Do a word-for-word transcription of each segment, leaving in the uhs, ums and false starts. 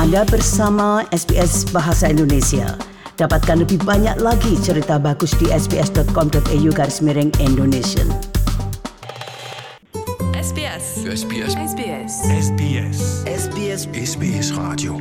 Anda bersama S B S Bahasa Indonesia. Dapatkan lebih banyak lagi cerita bagus di sbs.com.au garis miring Indonesian. S B S. SBS. SBS. SBS. SBS S B S Radio.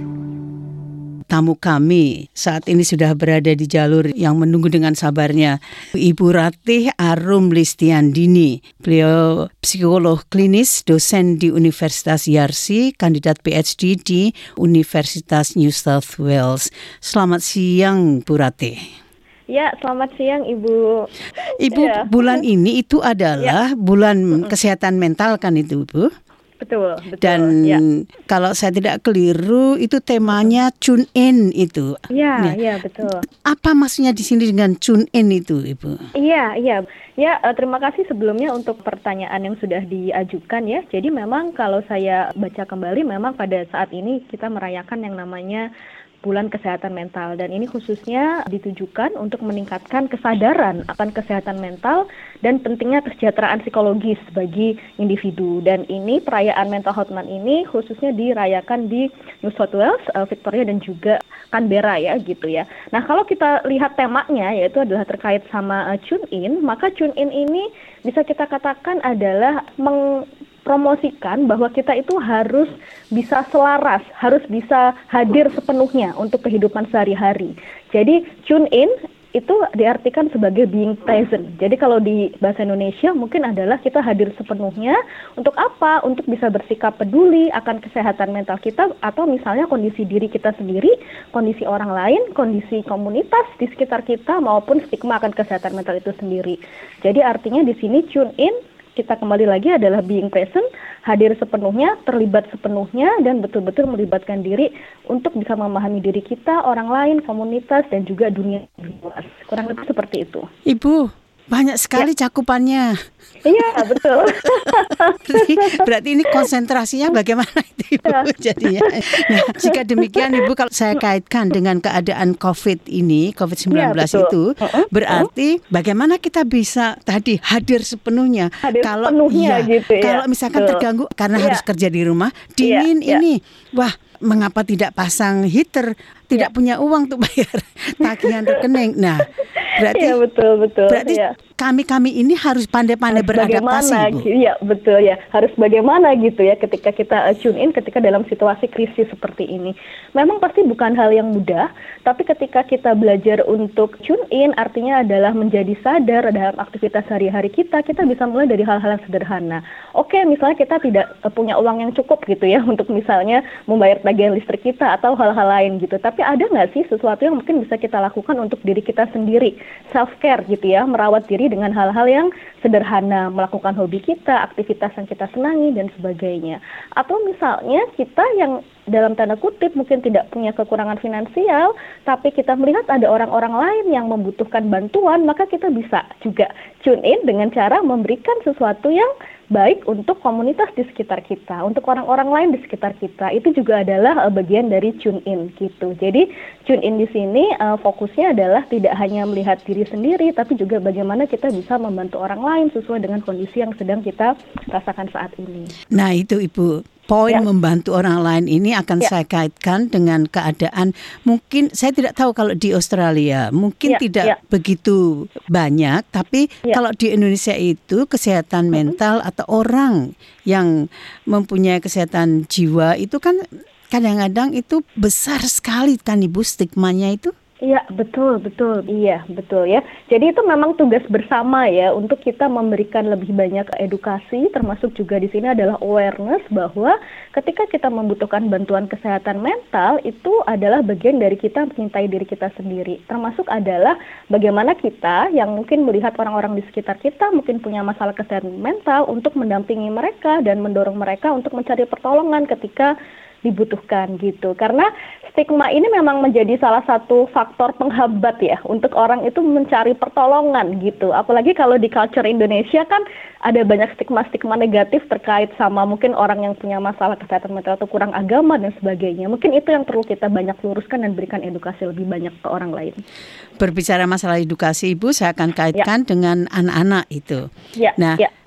Tamu kami saat ini sudah berada di jalur yang menunggu dengan sabarnya, Ibu Ratih Arum Listiandini. Beliau psikolog klinis, dosen di Universitas Yarsi, kandidat P H D di Universitas New South Wales. Selamat siang, Bu Ratih. Ya, selamat siang Ibu. Ibu, Ya. bulan ini itu adalah Ya. bulan kesehatan mental kan itu, Bu? Betul, betul. Dan ya. kalau saya tidak keliru itu temanya tune in itu. Ya, ya, betul. Apa maksudnya di sini dengan tune in itu, Ibu? Iya, iya. Ya, eh, terima kasih sebelumnya untuk pertanyaan yang sudah diajukan ya. Jadi memang kalau saya baca kembali memang pada saat ini kita merayakan yang namanya Bulan Kesehatan Mental, dan ini khususnya ditujukan untuk meningkatkan kesadaran akan kesehatan mental dan pentingnya kesejahteraan psikologis bagi individu. Dan ini perayaan Mental Health Month ini khususnya dirayakan di New South Wales, uh, Victoria dan juga Canberra ya gitu ya. Nah, kalau kita lihat temanya yaitu adalah terkait sama uh, tune in, maka tune in ini bisa kita katakan adalah meng promosikan bahwa kita itu harus bisa selaras, harus bisa hadir sepenuhnya untuk kehidupan sehari-hari. Jadi tune in itu diartikan sebagai being present. Jadi kalau di bahasa Indonesia mungkin adalah kita hadir sepenuhnya untuk apa? Untuk bisa bersikap peduli akan kesehatan mental kita atau misalnya kondisi diri kita sendiri, kondisi orang lain, kondisi komunitas di sekitar kita maupun stigma akan kesehatan mental itu sendiri. Jadi artinya di sini tune in kita kembali lagi adalah being present, hadir sepenuhnya, terlibat sepenuhnya, dan betul-betul melibatkan diri untuk bisa memahami diri kita, orang lain, komunitas, dan juga dunia luas. Kurang lebih seperti itu. Ibu, banyak sekali ya. Cakupannya. Iya, betul. berarti, berarti ini konsentrasinya bagaimana itu, Ibu? Ya. Jadinya. Nah, jika demikian, Ibu, kalau saya kaitkan dengan keadaan COVID ini, covid sembilan belas ya, itu, uh-uh. berarti bagaimana kita bisa tadi hadir sepenuhnya. Hadir kalau sepenuhnya ya, gitu ya. Kalau misalkan betul. Terganggu karena ya. harus kerja di rumah, dingin ya, ini, ya. wah, mengapa tidak pasang heater? Tidak ya. punya uang untuk bayar tagihan rekening. Nah, berarti ya, betul betul. Berarti ya. kami-kami ini harus pandai-pandai harus beradaptasi, bagaimana, Bu. Iya, betul ya. Harus bagaimana gitu ya ketika kita uh, tune in ketika dalam situasi krisis seperti ini. Memang pasti bukan hal yang mudah, tapi ketika kita belajar untuk tune in artinya adalah menjadi sadar dalam aktivitas sehari-hari kita, kita bisa mulai dari hal-hal yang sederhana. Oke, misalnya kita tidak uh, punya uang yang cukup gitu ya untuk misalnya membayar tagihan listrik kita atau hal-hal lain gitu. Tapi ada nggak sih sesuatu yang mungkin bisa kita lakukan untuk diri kita sendiri, self-care gitu ya, merawat diri dengan hal-hal yang sederhana, melakukan hobi kita, aktivitas yang kita senangi, dan sebagainya. Atau misalnya kita yang dalam tanda kutip mungkin tidak punya kekurangan finansial, tapi kita melihat ada orang-orang lain yang membutuhkan bantuan, maka kita bisa juga tune in dengan cara memberikan sesuatu yang baik untuk komunitas di sekitar kita, untuk orang-orang lain di sekitar kita. Itu juga adalah uh, bagian dari tune in gitu. Jadi tune in di sini uh, fokusnya adalah tidak hanya melihat diri sendiri, tapi juga bagaimana kita bisa membantu orang lain sesuai dengan kondisi yang sedang kita rasakan saat ini. Nah, itu Ibu. Poin ya. Membantu orang lain ini akan ya. saya kaitkan dengan keadaan, mungkin saya tidak tahu kalau di Australia mungkin ya. tidak ya. begitu banyak, tapi ya. kalau di Indonesia itu kesehatan mental uh-huh. atau orang yang mempunyai kesehatan jiwa itu kan kadang-kadang itu besar sekali kan, Ibu, stigmanya itu. Iya, betul, betul. Iya, betul ya. Jadi itu memang tugas bersama ya untuk kita memberikan lebih banyak edukasi, termasuk juga di sini adalah awareness bahwa ketika kita membutuhkan bantuan kesehatan mental itu adalah bagian dari kita mencintai diri kita sendiri. Termasuk adalah bagaimana kita yang mungkin melihat orang-orang di sekitar kita mungkin punya masalah kesehatan mental untuk mendampingi mereka dan mendorong mereka untuk mencari pertolongan ketika dibutuhkan gitu. Karena stigma ini memang menjadi salah satu faktor penghambat ya untuk orang itu mencari pertolongan gitu. Apalagi kalau di culture Indonesia kan ada banyak stigma-stigma negatif terkait sama mungkin orang yang punya masalah kesehatan mental atau kurang agama dan sebagainya. Mungkin itu yang perlu kita banyak luruskan dan berikan edukasi lebih banyak ke orang lain. Berbicara masalah edukasi, Ibu, saya akan kaitkan ya. dengan anak-anak itu. Ya, nah, ya.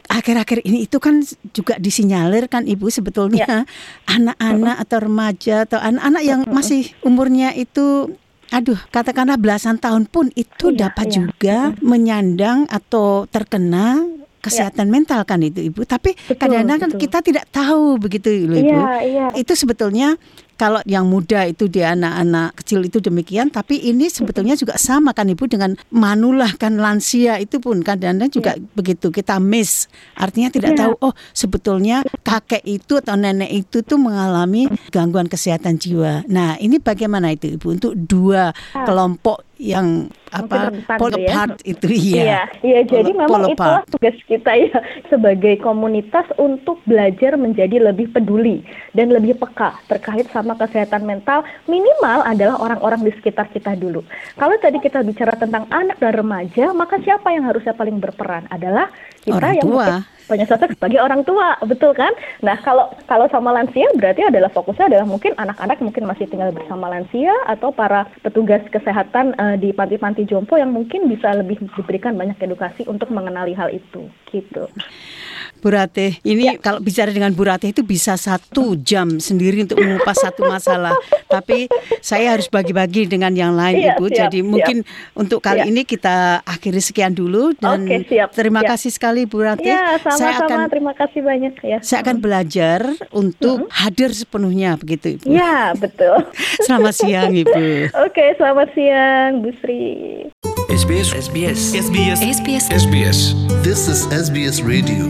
akhir-akhir ini itu kan juga disinyalir kan Ibu sebetulnya ya. anak-anak atau remaja atau anak-anak yang masih umurnya itu aduh katakanlah belasan tahun pun itu iya, dapat iya. juga menyandang atau terkena kesehatan ya. mental kan itu Ibu. Tapi betul, kadang-kadang kan kita tidak tahu begitu loh Ibu. Iya, iya. Itu sebetulnya kalau yang muda itu di anak-anak kecil itu demikian, tapi ini sebetulnya juga sama kan Ibu dengan manula kan lansia itu pun kadang-kadang juga ya. begitu kita miss. Artinya tidak ya. tahu oh sebetulnya kakek itu atau nenek itu tuh mengalami gangguan kesehatan jiwa. Nah, ini bagaimana itu Ibu untuk dua ah. kelompok yang apa pull apart ya. itu ya. Iya, iya jadi memang itulah tugas kita ya sebagai komunitas untuk belajar menjadi lebih peduli dan lebih peka terkait sama kesehatan mental, minimal adalah orang-orang di sekitar kita dulu. Kalau tadi kita bicara tentang anak dan remaja, maka siapa yang harusnya paling berperan adalah kita orang yang tua. Banyak sosok sebagai orang tua, betul kan? Nah, kalau kalau sama lansia berarti adalah fokusnya adalah mungkin anak-anak mungkin masih tinggal bersama lansia atau para petugas kesehatan uh, di panti-panti jompo yang mungkin bisa lebih diberikan banyak edukasi untuk mengenali hal itu, gitu. Bu Ratih, ini ya. kalau bicara dengan Bu Ratih itu bisa satu jam sendiri untuk mengupas satu masalah. Tapi saya harus bagi-bagi dengan yang lain, ya, Ibu. Siap, Jadi siap. mungkin untuk kali ya. ini kita akhiri sekian dulu dan Oke, siap. terima ya. kasih sekali Bu Ratih. Ya, sama-sama. Saya akan, terima kasih banyak ya. Saya akan belajar untuk uh-huh. hadir sepenuhnya begitu, Ibu. Ya, betul. Selamat siang, Ibu. Oke, selamat siang, Bu Sri. S B S S B S S B S S B S S B S This is S B S Radio.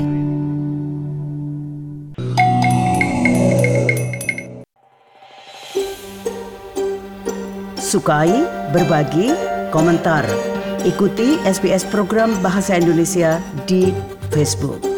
Sukai, berbagi, komentar. Ikuti S B S program Bahasa Indonesia di Facebook.